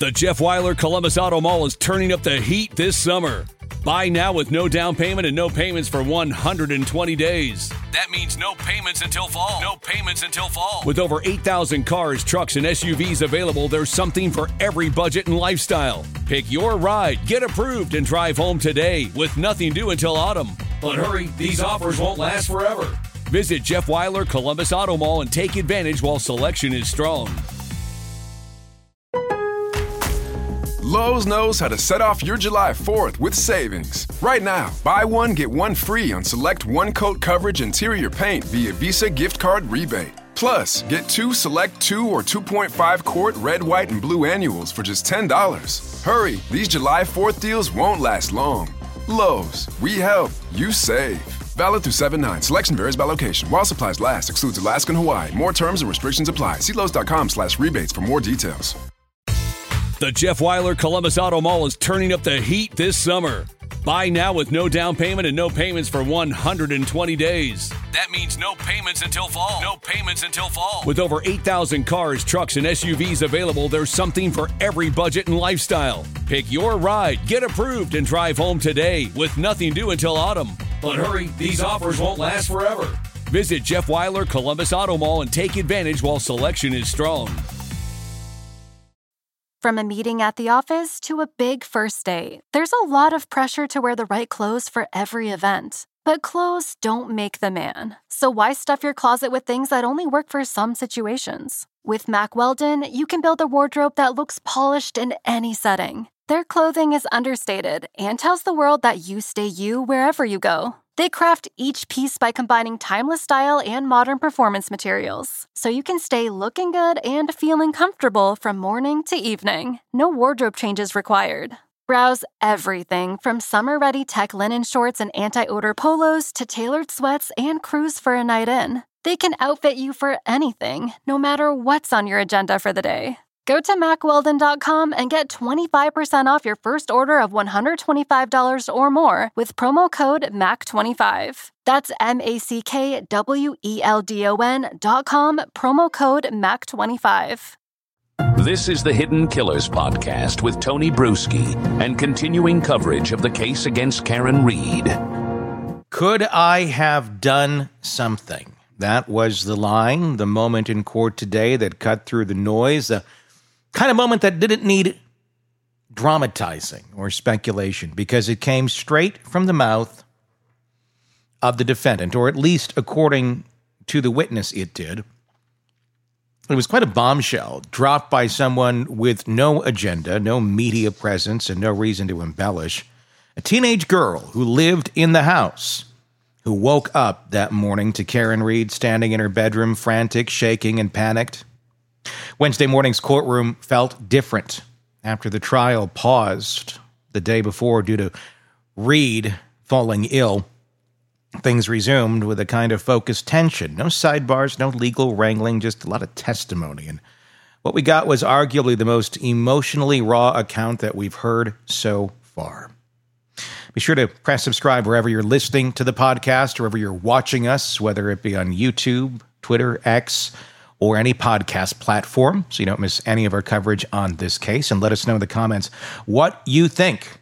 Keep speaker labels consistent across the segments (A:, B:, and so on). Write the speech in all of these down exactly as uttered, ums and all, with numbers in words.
A: The Jeff Weiler Columbus Auto Mall is turning up the heat this summer. Buy now with no down payment and no payments for one hundred twenty days. That means no payments until fall. No payments until fall. With over eight thousand cars, trucks, and S U Vs available, there's something for every budget and lifestyle. Pick your ride, get approved, and drive home today with nothing due until autumn. But hurry, these offers won't last forever. Visit Jeff Weiler Columbus Auto Mall and take advantage while selection is strong.
B: Lowe's knows how to set off your July fourth with savings. Right now, buy one, get one free on select one-coat coverage interior paint via Visa gift card rebate. Plus, get two select two or two point five quart red, white, and blue annuals for just ten dollars. Hurry, these July fourth deals won't last long. Lowe's, we help, you save. Valid through seven nine. Selection varies by location. While supplies last, excludes Alaska and Hawaii. More terms and restrictions apply. See Lowe's.com slash rebates for more details.
A: The Jeff Weiler Columbus Auto Mall is turning up the heat this summer. Buy now with no down payment and no payments for one hundred twenty days. That means no payments until fall. No payments until fall. With over eight thousand cars, trucks, and S U Vs available, there's something for every budget and lifestyle. Pick your ride, get approved, and drive home today with nothing due until autumn. But hurry, these offers won't last forever. Visit Jeff Weiler Columbus Auto Mall and take advantage while selection is strong.
C: From a meeting at the office to a big first date, there's a lot of pressure to wear the right clothes for every event. But clothes don't make the man. So why stuff your closet with things that only work for some situations? With Mack Weldon, you can build a wardrobe that looks polished in any setting. Their clothing is understated and tells the world that you stay you wherever you go. They craft each piece by combining timeless style and modern performance materials, so you can stay looking good and feeling comfortable from morning to evening. No wardrobe changes required. Browse everything from summer-ready tech linen shorts and anti-odor polos to tailored sweats and cruise for a night in. They can outfit you for anything, no matter what's on your agenda for the day. Go to Mack Weldon dot com and get twenty-five percent off your first order of one hundred twenty-five dollars or more with promo code M A C twenty-five. That's M A C K W E L D O N dot com, promo code M A C twenty-five.
D: This is the Hidden Killers podcast with Tony Bruschi and continuing coverage of the case against Karen Read.
E: Could I have done something? That was the line, the moment in court today that cut through the noise, the kind of moment that didn't need dramatizing or speculation because it came straight from the mouth of the defendant, or at least according to the witness it did. It was quite a bombshell dropped by someone with no agenda, no media presence, and no reason to embellish. A teenage girl who lived in the house, who woke up that morning to Karen Read standing in her bedroom, frantic, shaking, and panicked. Wednesday morning's courtroom felt different after the trial paused the day before due to Read falling ill. Things resumed with a kind of focused tension. No sidebars, no legal wrangling, just a lot of testimony. And what we got was arguably the most emotionally raw account that we've heard so far. Be sure to press subscribe wherever you're listening to the podcast, wherever you're watching us, whether it be on YouTube, Twitter, X, or any podcast platform, so you don't miss any of our coverage on this case. And let us know in the comments what you think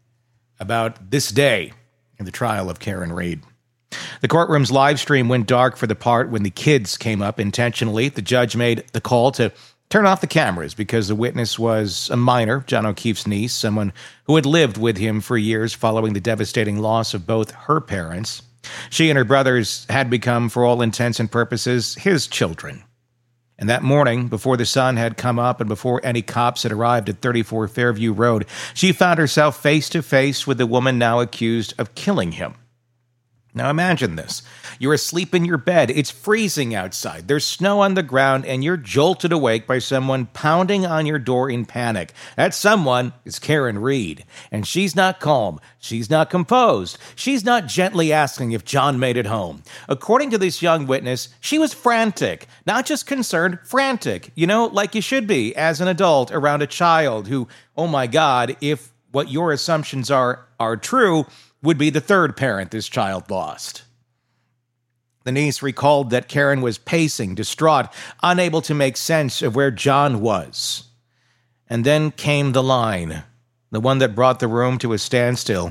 E: about this day in the trial of Karen Read. The courtroom's live stream went dark for the part when the kids came up intentionally. The judge made the call to turn off the cameras because the witness was a minor, John O'Keefe's niece, someone who had lived with him for years following the devastating loss of both her parents. She and her brothers had become, for all intents and purposes, his children. And that morning, before the sun had come up and before any cops had arrived at thirty-four Fairview Road, she found herself face to face with the woman now accused of killing him. Now imagine this. You're asleep in your bed. It's freezing outside. There's snow on the ground, and you're jolted awake by someone pounding on your door in panic. That someone is Karen Read, and she's not calm. She's not composed. She's not gently asking if John made it home. According to this young witness, she was frantic. Not just concerned, frantic. You know, like you should be as an adult around a child who, oh my God, if what your assumptions are are true, would be the third parent this child lost. The niece recalled that Karen was pacing, distraught, unable to make sense of where John was. And then came the line, the one that brought the room to a standstill,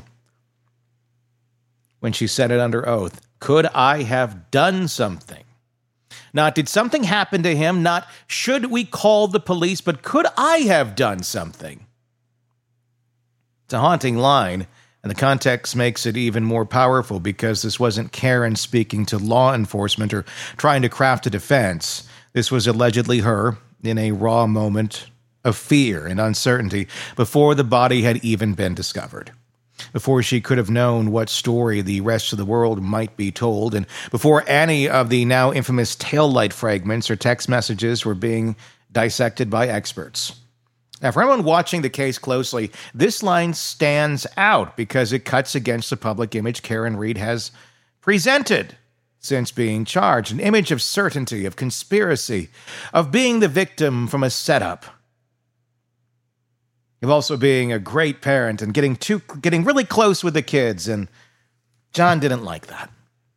E: when she said it under oath. Could I have done something? Not did something happen to him, not should we call the police, but could I have done something? It's a haunting line, and the context makes it even more powerful because this wasn't Karen speaking to law enforcement or trying to craft a defense. This was allegedly her in a raw moment of fear and uncertainty before the body had even been discovered, before she could have known what story the rest of the world might be told, and before any of the now infamous taillight fragments or text messages were being dissected by experts. Now, for anyone watching the case closely, this line stands out because it cuts against the public image Karen Read has presented since being charged, an image of certainty, of conspiracy, of being the victim from a setup, of also being a great parent and getting too, getting really close with the kids, and John didn't like that.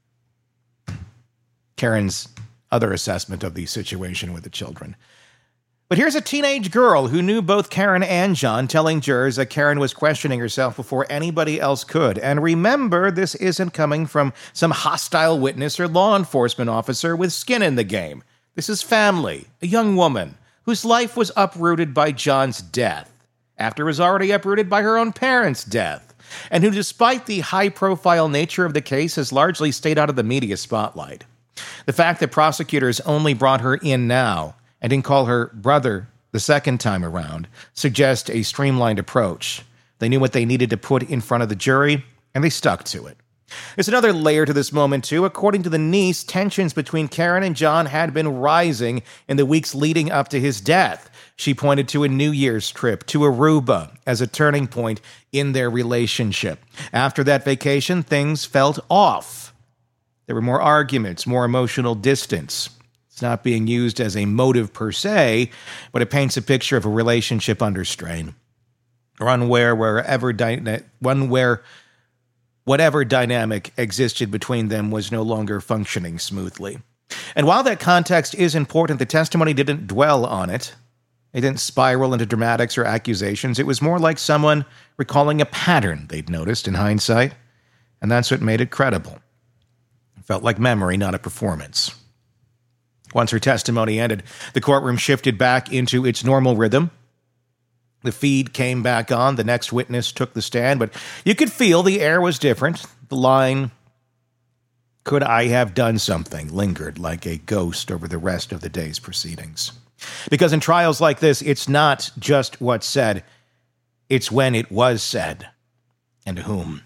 E: Karen's other assessment of the situation with the children. But here's a teenage girl who knew both Karen and John telling jurors that Karen was questioning herself before anybody else could. And remember, this isn't coming from some hostile witness or law enforcement officer with skin in the game. This is family, a young woman whose life was uprooted by John's death, after it was already uprooted by her own parents' death, and who, despite the high-profile nature of the case, has largely stayed out of the media spotlight. The fact that prosecutors only brought her in now and didn't call her brother the second time around suggests a streamlined approach. They knew what they needed to put in front of the jury, and they stuck to it. There's another layer to this moment, too. According to the niece, tensions between Karen and John had been rising in the weeks leading up to his death. She pointed to a New Year's trip to Aruba as a turning point in their relationship. After that vacation, things felt off. There were more arguments, more emotional distance. It's not being used as a motive per se, but it paints a picture of a relationship under strain. One where wherever dy- one where whatever dynamic existed between them was no longer functioning smoothly. And while that context is important, the testimony didn't dwell on it. It didn't spiral into dramatics or accusations. It was more like someone recalling a pattern they'd noticed in hindsight, and that's what made it credible. It felt like memory, not a performance. Once her testimony ended, the courtroom shifted back into its normal rhythm. The feed came back on. The next witness took the stand, but you could feel the air was different. The line, "Could I have done something?" lingered like a ghost over the rest of the day's proceedings. Because in trials like this, it's not just what's said, it's when it was said, and to whom.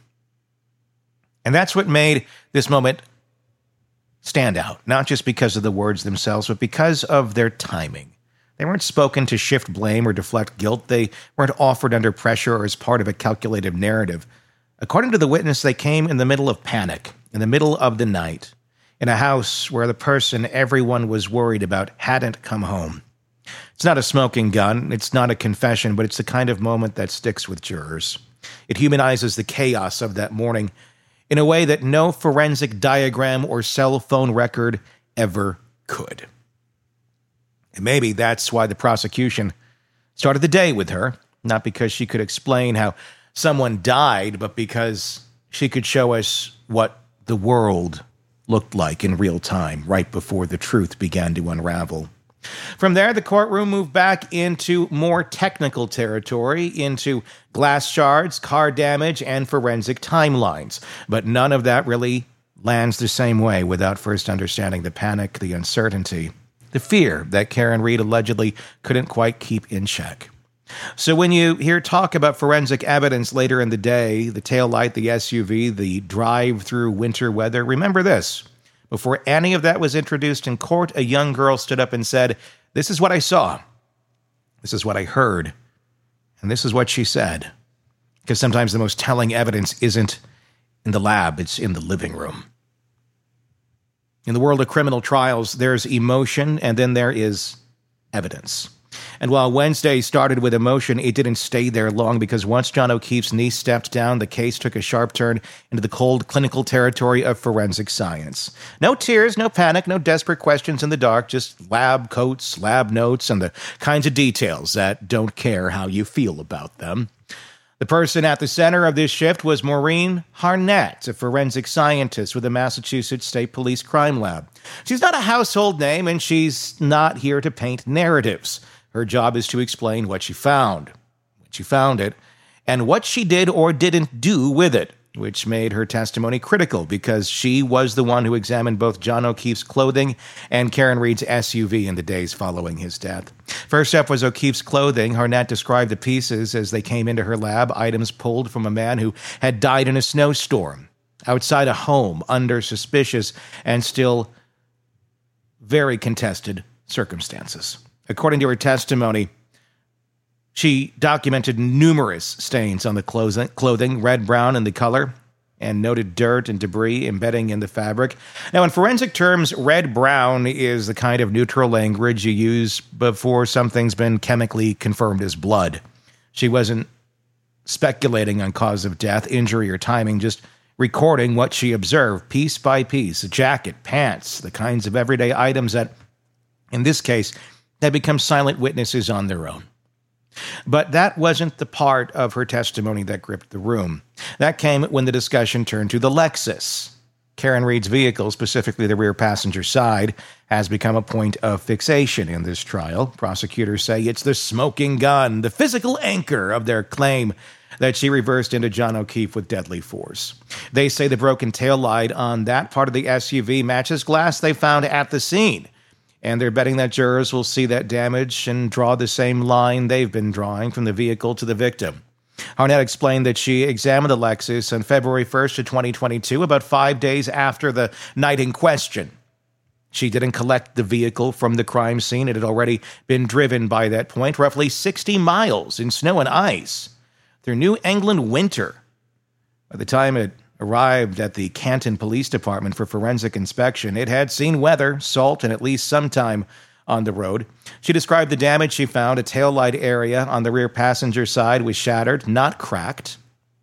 E: And that's what made this moment stand out, not just because of the words themselves, but because of their timing. They weren't spoken to shift blame or deflect guilt. They weren't offered under pressure or as part of a calculated narrative. According to the witness, they came in the middle of panic, in the middle of the night, in a house where the person everyone was worried about hadn't come home. It's not a smoking gun, it's not a confession, but it's the kind of moment that sticks with jurors. It humanizes the chaos of that morning in a way that no forensic diagram or cell phone record ever could. And maybe that's why the prosecution started the day with her, not because she could explain how someone died, but because she could show us what the world looked like in real time, right before the truth began to unravel. From there, the courtroom moved back into more technical territory, into glass shards, car damage, and forensic timelines. But none of that really lands the same way without first understanding the panic, the uncertainty, the fear that Karen Read allegedly couldn't quite keep in check. So when you hear talk about forensic evidence later in the day, the taillight, the S U V, the drive through winter weather, remember this. Before any of that was introduced in court, a young girl stood up and said, "This is what I saw. This is what I heard. And this is what she said." Because sometimes the most telling evidence isn't in the lab, it's in the living room. In the world of criminal trials, there's emotion and then there is evidence. And while Wednesday started with emotion, it didn't stay there long, because once John O'Keefe's niece stepped down, the case took a sharp turn into the cold clinical territory of forensic science. No tears, no panic, no desperate questions in the dark, just lab coats, lab notes, and the kinds of details that don't care how you feel about them. The person at the center of this shift was Maureen Harnett, a forensic scientist with the Massachusetts State Police Crime Lab. She's not a household name, and she's not here to paint narratives. Her job is to explain what she found, when she found it, and what she did or didn't do with it, which made her testimony critical because she was the one who examined both John O'Keefe's clothing and Karen Read's S U V in the days following his death. First up was O'Keefe's clothing. Harnett described the pieces as they came into her lab, items pulled from a man who had died in a snowstorm, outside a home, under suspicious and still very contested circumstances. According to her testimony, she documented numerous stains on the clothing, red-brown in the color, and noted dirt and debris embedding in the fabric. Now, in forensic terms, red-brown is the kind of neutral language you use before something's been chemically confirmed as blood. She wasn't speculating on cause of death, injury, or timing, just recording what she observed piece by piece, a jacket, pants, the kinds of everyday items that, in this case, had become silent witnesses on their own. But that wasn't the part of her testimony that gripped the room. That came when the discussion turned to the Lexus. Karen Read's vehicle, specifically the rear passenger side, has become a point of fixation in this trial. Prosecutors say it's the smoking gun, the physical anchor of their claim that she reversed into John O'Keefe with deadly force. They say the broken taillight on that part of the S U V matches glass they found at the scene. And they're betting that jurors will see that damage and draw the same line they've been drawing from the vehicle to the victim. Harnett explained that she examined the Lexus on February first of twenty twenty-two, about five days after the night in question. She didn't collect the vehicle from the crime scene. It had already been driven by that point, roughly sixty miles in snow and ice through New England winter. By the time it arrived at the Canton Police Department for forensic inspection, it had seen weather, salt, and at least some time on the road. She described the damage she found. A taillight area on the rear passenger side was shattered, not cracked.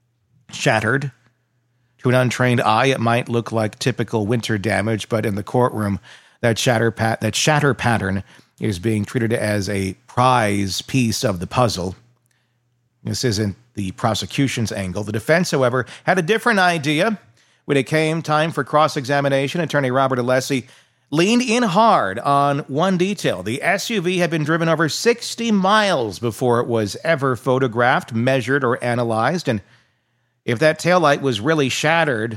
E: Shattered. To an untrained eye, it might look like typical winter damage, but in the courtroom, that shatter, pat- that shatter pattern is being treated as a prize piece of the puzzle. This isn't the prosecution's angle. The defense, however, had a different idea. When it came time for cross-examination, attorney Robert Alessi leaned in hard on one detail. The S U V had been driven over sixty miles before it was ever photographed, measured, or analyzed. And if that taillight was really shattered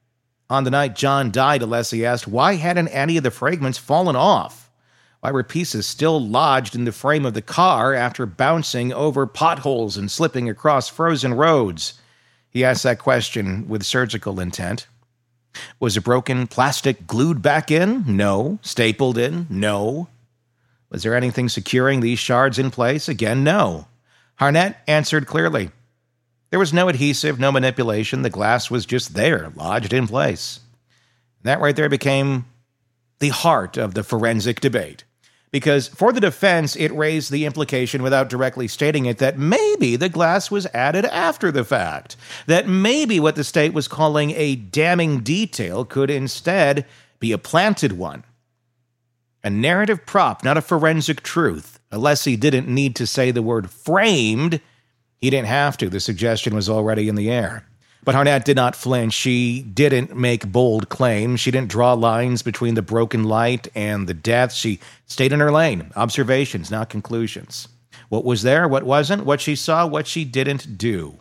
E: on the night John died, Alessi asked, why hadn't any of the fragments fallen off? Why were pieces still lodged in the frame of the car after bouncing over potholes and slipping across frozen roads? He asked that question with surgical intent. Was a broken plastic glued back in? No. Stapled in? No. Was there anything securing these shards in place? Again, no. Harnett answered clearly. There was no adhesive, no manipulation. The glass was just there, lodged in place. And that right there became the heart of the forensic debate. Because for the defense, it raised the implication, without directly stating it, that maybe the glass was added after the fact. That maybe what the state was calling a damning detail could instead be a planted one. A narrative prop, not a forensic truth. Alessi didn't need to say the word framed. He didn't have to. The suggestion was already in the air. But Harnett did not flinch. She didn't make bold claims. She didn't draw lines between the broken light and the death. She stayed in her lane. Observations, not conclusions. What was there, what wasn't, what she saw, what she didn't do.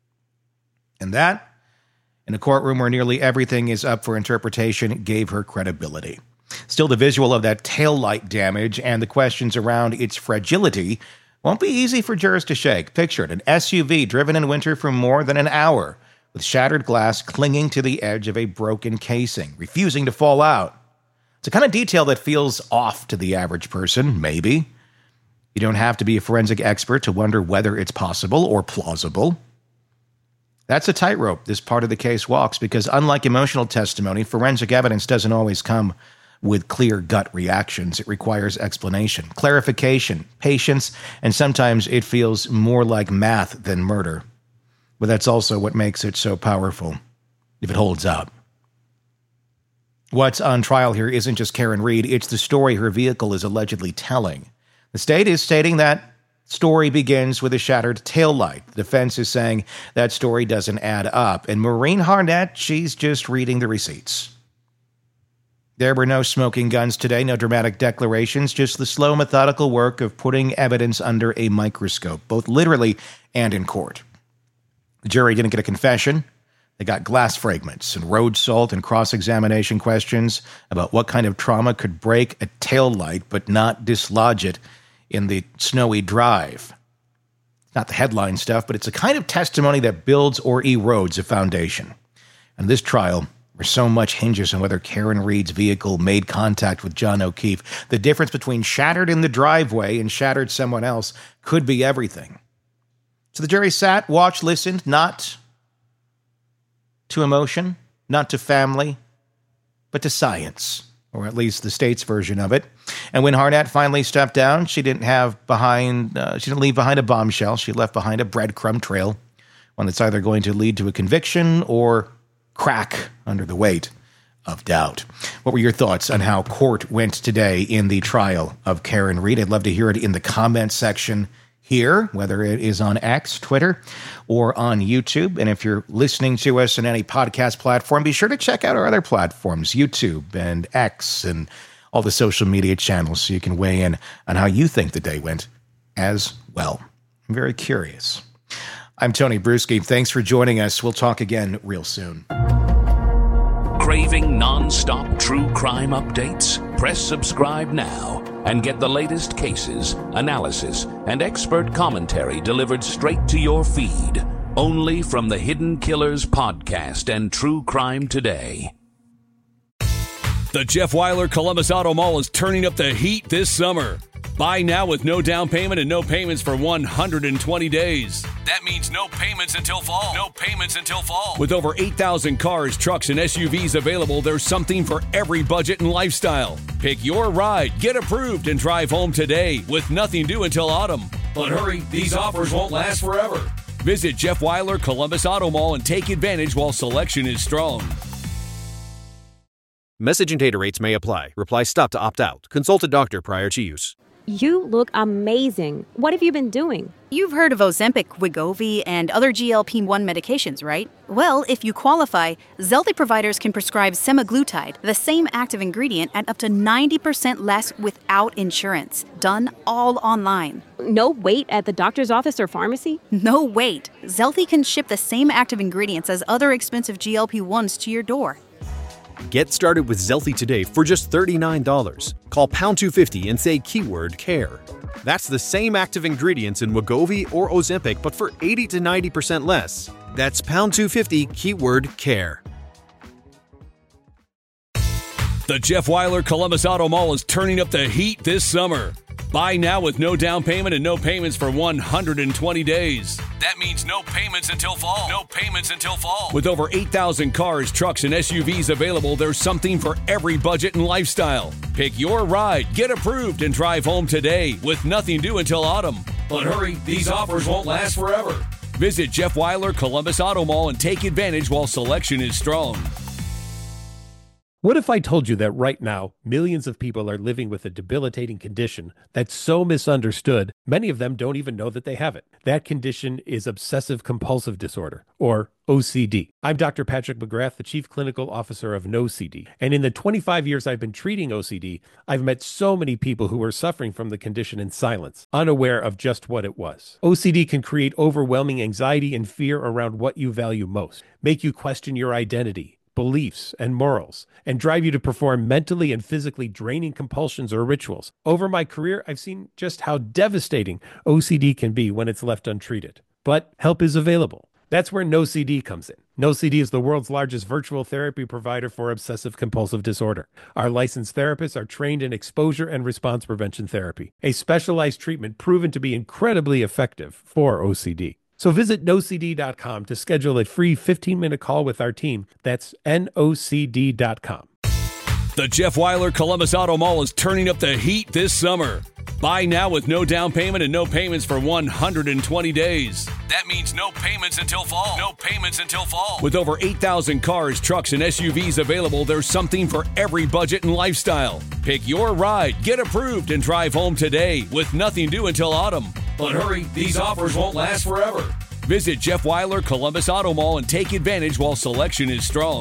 E: And that, in a courtroom where nearly everything is up for interpretation, gave her credibility. Still, the visual of that taillight damage and the questions around its fragility won't be easy for jurors to shake. Picture it, an S U V driven in winter for more than an hour, with shattered glass clinging to the edge of a broken casing, refusing to fall out. It's a kind of detail that feels off to the average person, maybe. You don't have to be a forensic expert to wonder whether it's possible or plausible. That's a tightrope this part of the case walks, because unlike emotional testimony, forensic evidence doesn't always come with clear gut reactions. It requires explanation, clarification, patience, and sometimes it feels more like math than murder. But that's also what makes it so powerful, if it holds up. What's on trial here isn't just Karen Read, it's the story her vehicle is allegedly telling. The state is stating that story begins with a shattered taillight. The defense is saying that story doesn't add up. And Maureen Harnett, she's just reading the receipts. There were no smoking guns today, no dramatic declarations, just the slow, methodical work of putting evidence under a microscope, both literally and in court. The jury didn't get a confession. They got glass fragments and road salt and cross-examination questions about what kind of trauma could break a taillight but not dislodge it in the snowy drive. Not the headline stuff, but it's a kind of testimony that builds or erodes a foundation. And this trial, where so much hinges on whether Karen Read's vehicle made contact with John O'Keefe, the difference between shattered in the driveway and shattered someone else could be everything. So the jury sat, watched, listened, not to emotion, not to family, but to science, or at least the state's version of it. And when Harnett finally stepped down, she didn't have behind, uh, she didn't leave behind a bombshell. She left behind a breadcrumb trail, one that's either going to lead to a conviction or crack under the weight of doubt. What were your thoughts on how court went today in the trial of Karen Read? I'd love to hear it in the comment section here, whether it is on X, Twitter, or on YouTube. And if you're listening to us on any podcast platform, be sure to check out our other platforms, YouTube and X and all the social media channels, so you can weigh in on how you think the day went as well. I'm very curious. I'm Tony Bruschi. Thanks for joining us. We'll talk again real soon.
D: Craving non-stop true crime updates? Press subscribe now and get the latest cases, analysis, and expert commentary delivered straight to your feed. Only from the Hidden Killers podcast and True Crime Today.
A: The Jeff Wyler Columbus Auto Mall is turning up the heat this summer. Buy now with no down payment and no payments for one hundred twenty days. That means no payments until fall. No payments until fall. With over eight thousand cars, trucks, and S U Vs available, there's something for every budget and lifestyle. Pick your ride, get approved, and drive home today with nothing due until autumn. But hurry, these offers won't last forever. Visit Jeff Wyler Columbus Auto Mall and take advantage while selection is strong.
F: Message and data rates may apply. Reply stop to opt out. Consult a doctor prior to use.
G: You look amazing. What have you been doing?
H: You've heard of Ozempic, Wegovy, and other G L P one medications, right? Well, if you qualify, Zelty providers can prescribe semaglutide, the same active ingredient, at up to ninety percent less without insurance. Done all online.
G: No wait at the doctor's office or pharmacy?
H: No wait. Zelty can ship the same active ingredients as other expensive G L P ones to your door.
F: Get started with Zelty today for just thirty-nine dollars. Call pound two fifty and say keyword CARE. That's the same active ingredients in Wegovy or Ozempic, but for eighty to ninety percent less. That's pound two fifty, keyword CARE.
A: The Jeff Wyler Columbus Auto Mall is turning up the heat this summer. Buy now with no down payment and no payments for one hundred twenty days. That means no payments until fall. No payments until fall. With over eight thousand cars, trucks, and S U Vs available, there's something for every budget and lifestyle. Pick your ride, get approved, and drive home today with nothing due until autumn. But hurry, these offers won't last forever. Visit Jeff Wyler Columbus Auto Mall and take advantage while selection is strong.
I: What if I told you that right now, millions of people are living with a debilitating condition that's so misunderstood, many of them don't even know that they have it. That condition is obsessive-compulsive disorder, or O C D. I'm Doctor Patrick McGrath, the Chief Clinical Officer of No C D. And in the twenty-five years I've been treating O C D, I've met so many people who are suffering from the condition in silence, unaware of just what it was. O C D can create overwhelming anxiety and fear around what you value most, make you question your identity, beliefs, and morals, and drive you to perform mentally and physically draining compulsions or rituals. Over my career, I've seen just how devastating O C D can be when it's left untreated. But help is available. That's where No C D comes in. No C D is the world's largest virtual therapy provider for obsessive-compulsive disorder. Our licensed therapists are trained in exposure and response prevention therapy, a specialized treatment proven to be incredibly effective for O C D. So visit no c d dot com to schedule a free fifteen minute call with our team. That's N O C D dot com.
A: The Jeff Weiler Columbus Auto Mall is turning up the heat this summer. Buy now with no down payment and no payments for one hundred twenty days. That means no payments until fall. No payments until fall. With over eight thousand cars, trucks, and S U Vs available, there's something for every budget and lifestyle. Pick your ride, get approved, and drive home today with nothing due until autumn. But hurry, these offers won't last forever. Visit Jeff Weiler Columbus Auto Mall and take advantage while selection is strong.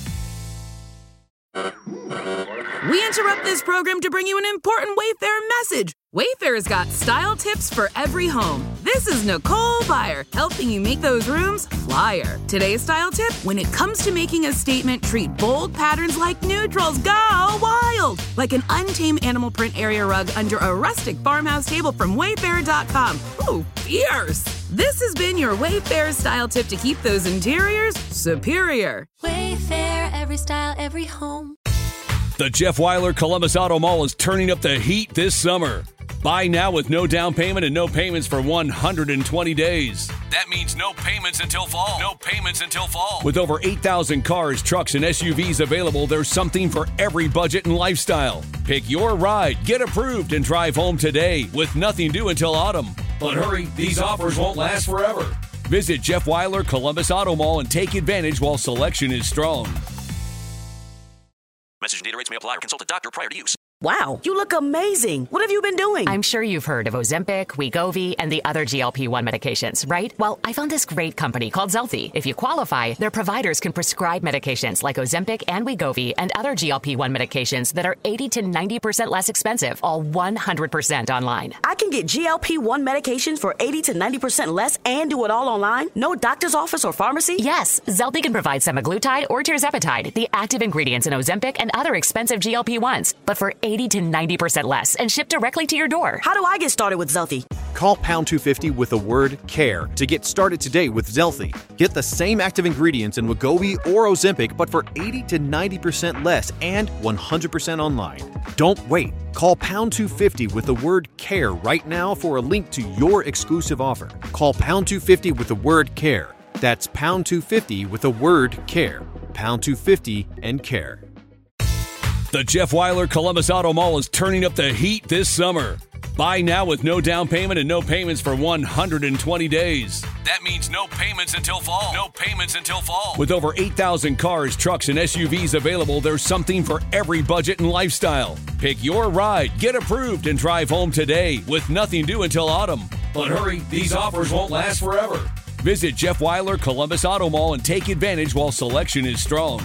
J: We interrupt this program to bring you an important Wayfair message. Wayfair's got style tips for every home. This is Nicole Byer, helping you make those rooms flyer. Today's style tip: when it comes to making a statement, treat bold patterns like neutrals. Go wild! Like an untamed animal print area rug under a rustic farmhouse table from Wayfair dot com. Ooh, fierce! This has been your Wayfair style tip to keep those interiors superior.
K: Wayfair, every style, every home.
A: The Jeff Weiler Columbus Auto Mall is turning up the heat this summer. Buy now with no down payment and no payments for one hundred twenty days. That means no payments until fall. No payments until fall. With over eight thousand cars, trucks, and S U Vs available, there's something for every budget and lifestyle. Pick your ride, get approved, and drive home today with nothing due until autumn. But hurry, these offers won't last forever. Visit Jeff Weiler Columbus Auto Mall and take advantage while selection is strong.
L: Message and data rates may apply or consult a doctor prior to use.
M: Wow, you look amazing. What have you been doing?
N: I'm sure you've heard of Ozempic, Wegovy, and the other G L P one medications, right? Well, I found this great company called Zelty. If you qualify, their providers can prescribe medications like Ozempic and Wegovy and other G L P one medications that are eighty to ninety percent less expensive, all one hundred percent online.
M: I can get G L P one medications for eighty to ninety percent less and do it all online? No doctor's office or pharmacy?
N: Yes, Zelty can provide semaglutide or tirzepatide, the active ingredients in Ozempic and other expensive G L P ones, but for eighty to ninety percent less and shipped directly to your door.
M: How do I get started with Zelty?
F: Call pound two fifty with the word CARE to get started today with Zelty. Get the same active ingredients in Wegovy or Ozempic, but for eighty to ninety percent less and one hundred percent online. Don't wait. Call pound two fifty with the word CARE right now for a link to your exclusive offer. Call pound two fifty with the word CARE. That's pound two fifty with the word CARE. pound two fifty and CARE.
A: The Jeff Weiler Columbus Auto Mall is turning up the heat this summer. Buy now with no down payment and no payments for one hundred twenty days. That means no payments until fall. No payments until fall. With over eight thousand cars, trucks, and S U Vs available, there's something for every budget and lifestyle. Pick your ride, get approved, and drive home today with nothing due until autumn. But hurry, these offers won't last forever. Visit Jeff Weiler Columbus Auto Mall and take advantage while selection is strong.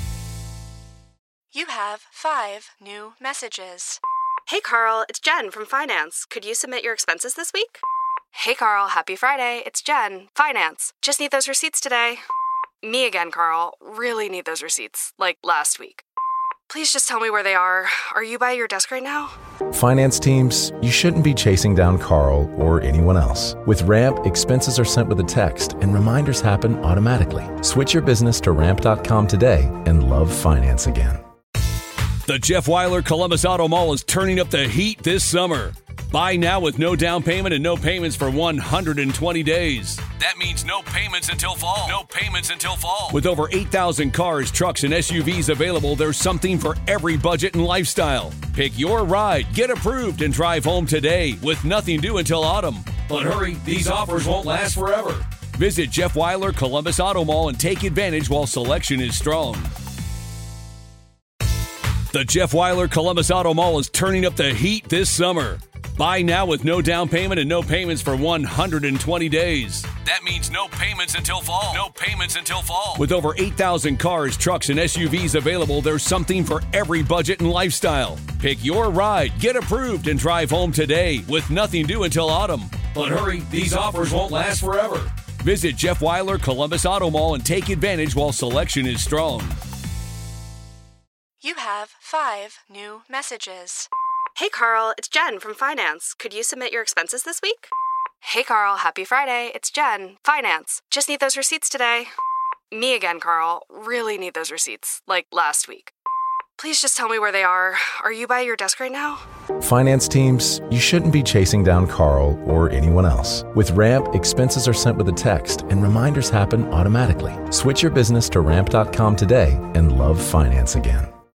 O: You have five new messages.
P: Hey, Carl, it's Jen from Finance. Could you submit your expenses this week?
O: Hey, Carl, happy Friday. It's Jen, Finance. Just need those receipts today. Me again, Carl. Really need those receipts, like last week. Please just tell me where they are. Are you by your desk right now?
Q: Finance teams, you shouldn't be chasing down Carl or anyone else. With Ramp, expenses are sent with a text and reminders happen automatically. Switch your business to ramp dot com today and love finance again.
A: The Jeff Weiler Columbus Auto Mall is turning up the heat this summer. Buy now with no down payment and no payments for one hundred twenty days. That means no payments until fall. No payments until fall. With over eight thousand cars, trucks, and S U Vs available, there's something for every budget and lifestyle. Pick your ride, get approved, and drive home today with nothing due until autumn. But hurry, these offers won't last forever. Visit Jeff Weiler Columbus Auto Mall and take advantage while selection is strong. The Jeff Weiler Columbus Auto Mall is turning up the heat this summer. Buy now with no down payment and no payments for one hundred twenty days. That means no payments until fall. No payments until fall. With over eight thousand cars, trucks, and S U Vs available, there's something for every budget and lifestyle. Pick your ride, get approved, and drive home today with nothing due until autumn. But hurry, these offers won't last forever. Visit Jeff Weiler Columbus Auto Mall and take advantage while selection is strong.
O: You have five new messages.
P: Hey, Carl, it's Jen from Finance. Could you submit your expenses this week?
O: Hey, Carl, happy Friday. It's Jen, Finance. Just need those receipts today. Me again, Carl. Really need those receipts, like last week. Please just tell me where they are. Are you by your desk right now?
Q: Finance teams, you shouldn't be chasing down Carl or anyone else. With Ramp, expenses are sent with a text and reminders happen automatically. Switch your business to ramp dot com today and love finance again.